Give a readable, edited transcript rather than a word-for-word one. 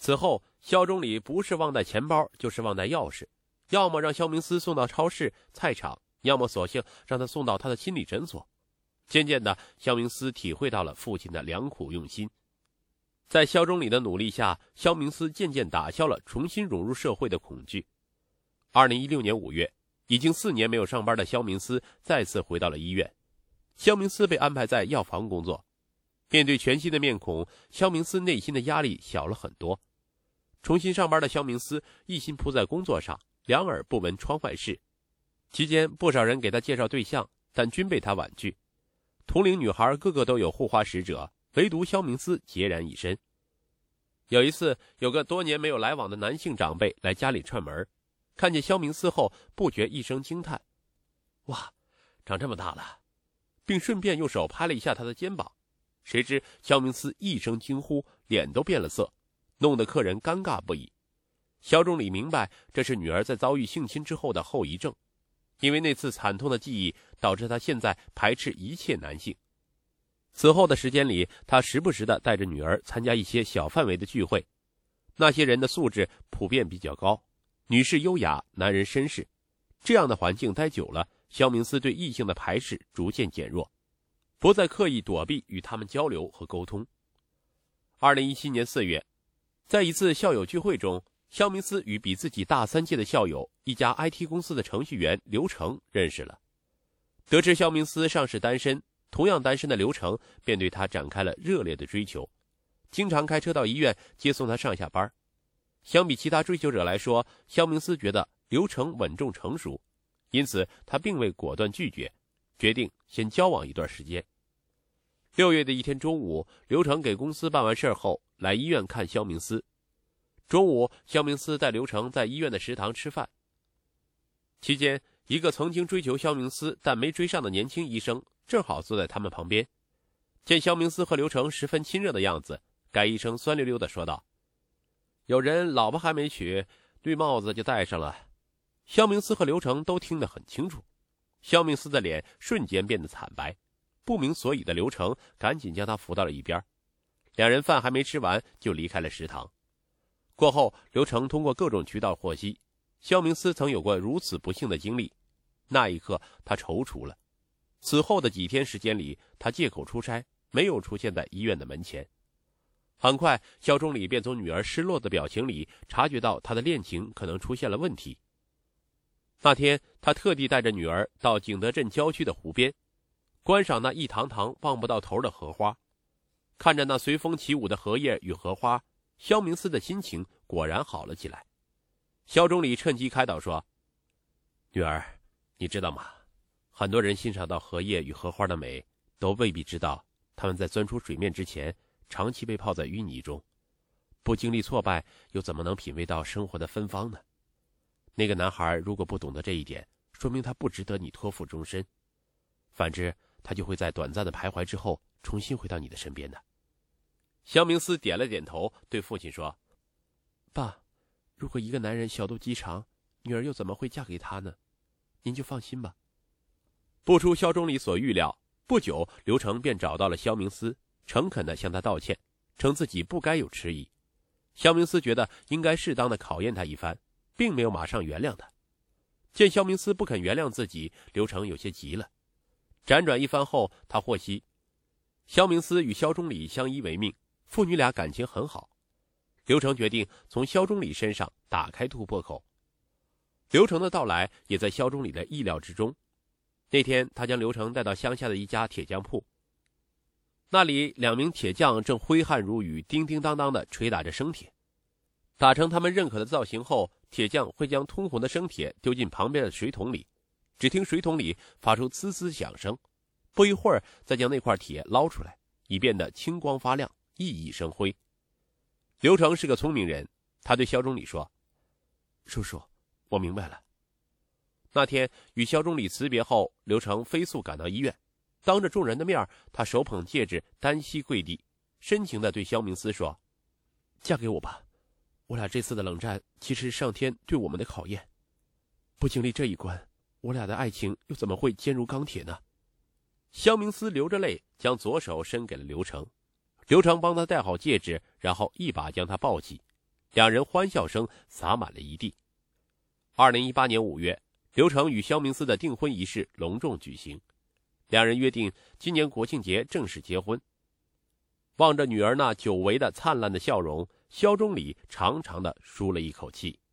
此后，肖钟礼不是忘带钱包，就是忘带钥匙，要么让肖明思送到超市、菜场，要么索性让他送到他的心理诊所。渐渐的，肖明思体会到了父亲的良苦用心。在肖钟礼的努力下，肖明思渐渐打消了重新融入社会的恐惧。2016年5月，已经4年没有上班的肖明思再次回到了医院。肖明思被安排在药房工作。面对全新的面孔，肖明思内心的压力小了很多。重新上班的肖明思一心扑在工作上，两耳不闻窗外事。期间，不少人给他介绍对象，但均被他婉拒。同龄女孩个个都有护花使者，唯独肖明思孑然一身。有一次，有个多年没有来往的男性长辈来家里串门，看见肖明思后，不觉一声惊叹：“哇，长这么大了！”并顺便用手拍了一下他的肩膀。谁知肖明思一声惊呼，脸都变了色，弄得客人尴尬不已。肖钟礼明白这是女儿在遭遇性侵之后的后遗症，因为那次惨痛的记忆导致他现在排斥一切男性。此后的时间里，他时不时地带着女儿参加一些小范围的聚会，那些人的素质普遍比较高，女士优雅，男人绅士。这样的环境待久了，肖明思对异性的排斥逐渐减弱，不再刻意躲避与他们交流和沟通。2017年4月，在一次校友聚会中，肖明思与比自己大3届的校友，一家 IT 公司的程序员刘成认识了。得知肖明思尚是单身，同样单身的刘成便对他展开了热烈的追求，经常开车到医院接送他上下班。相比其他追求者来说，肖明思觉得刘成稳重成熟，因此他并未果断拒绝，决定先交往一段时间。6月的一天中午，刘成给公司办完事后来医院看肖明思。中午，肖明思带刘成在医院的食堂吃饭。期间，一个曾经追求肖明思但没追上的年轻医生正好坐在他们旁边。见肖明思和刘成十分亲热的样子，该医生酸溜溜地说道：“有人老婆还没娶，绿帽子就戴上了。”肖明思和刘成都听得很清楚。肖明思的脸瞬间变得惨白，不明所以的刘成赶紧将他扶到了一边。两人饭还没吃完就离开了食堂。过后，刘成通过各种渠道获悉，肖明思曾有过如此不幸的经历。那一刻，他踌躇了。此后的几天时间里，他借口出差，没有出现在医院的门前。很快，肖钟礼便从女儿失落的表情里察觉到他的恋情可能出现了问题。那天，他特地带着女儿到景德镇郊区的湖边，观赏那一堂堂望不到头的荷花。看着那随风起舞的荷叶与荷花，肖明思的心情果然好了起来。肖钟礼趁机开导说：“女儿，你知道吗？很多人欣赏到荷叶与荷花的美，都未必知道他们在钻出水面之前，长期被泡在淤泥中，不经历挫败，又怎么能品味到生活的芬芳呢？那个男孩如果不懂得这一点，说明他不值得你托付终身。反之，他就会在短暂的徘徊之后，重新回到你的身边的。”肖明思点了点头，对父亲说：“爸，如果一个男人小肚鸡肠，女儿又怎么会嫁给他呢？您就放心吧。”不出肖钟礼所预料，不久刘成便找到了肖明思，诚恳地向他道歉，称自己不该有迟疑。肖明思觉得应该适当地考验他一番，并没有马上原谅他。见肖明思不肯原谅自己，刘成有些急了。辗转一番后，他获悉肖明思与肖钟礼相依为命，父女俩感情很好。刘成决定从肖钟礼身上打开突破口。刘成的到来也在肖钟礼的意料之中。那天，他将刘成带到乡下的一家铁匠铺，那里2名铁匠正挥汗如雨，叮叮当当地捶打着生铁。打成他们认可的造型后，铁匠会将通红的生铁丢进旁边的水桶里，只听水桶里发出呲呲响声，不一会儿再将那块铁捞出来，已变得青光发亮，熠熠生辉。刘成是个聪明人，他对肖钟礼说：“叔叔，我明白了。”那天与肖钟礼辞别后，刘成飞速赶到医院，当着众人的面，他手捧戒指，单膝跪地，深情地对肖明思说：“嫁给我吧，我俩这次的冷战其实是上天对我们的考验，不经历这一关，我俩的爱情又怎么会坚如钢铁呢？”肖明思流着泪将左手伸给了刘成，刘成帮他戴好戒指，然后一把将他抱起， 两人欢笑声洒满了一地。2018年5月，刘成与肖明思的订婚仪式隆重举行，两人约定今年国庆节正式结婚。望着女儿那久违的灿烂的笑容，肖忠礼长长的舒了一口气。